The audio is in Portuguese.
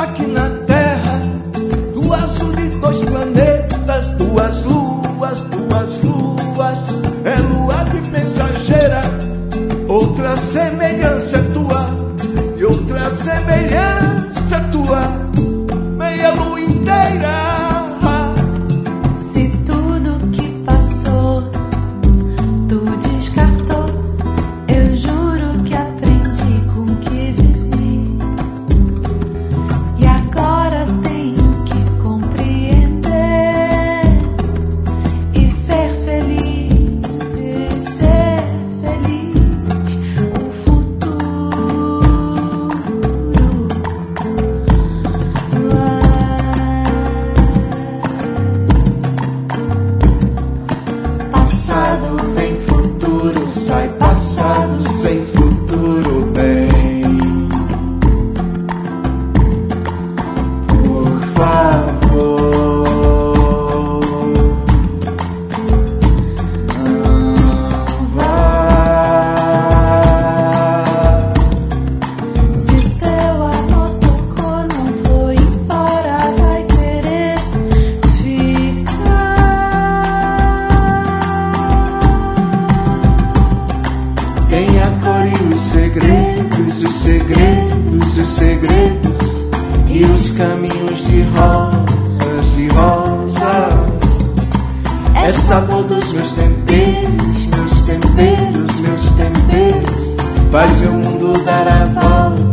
aqui na terra, do azul de dois planetas, duas luas, é lua de mensageira. Outra semelhança é tua, e outra semelhança é tua, meia lua inteira. Se tudo que passou tu descartou, eu juro que aprendi com o que vivi, e agora tenho que compreender e ser feliz, o futuro. Passado vem futuro, sai passado sem futuro bem. Por favor, não vá. Se teu amor tocou, não foi embora, vai querer ficar. Quem acolhe os segredos, os segredos, os segredos, e os caminhos de rosas, de rosas. É sabor dos meus temperos, meus temperos, meus temperos. Faz meu mundo dar a volta.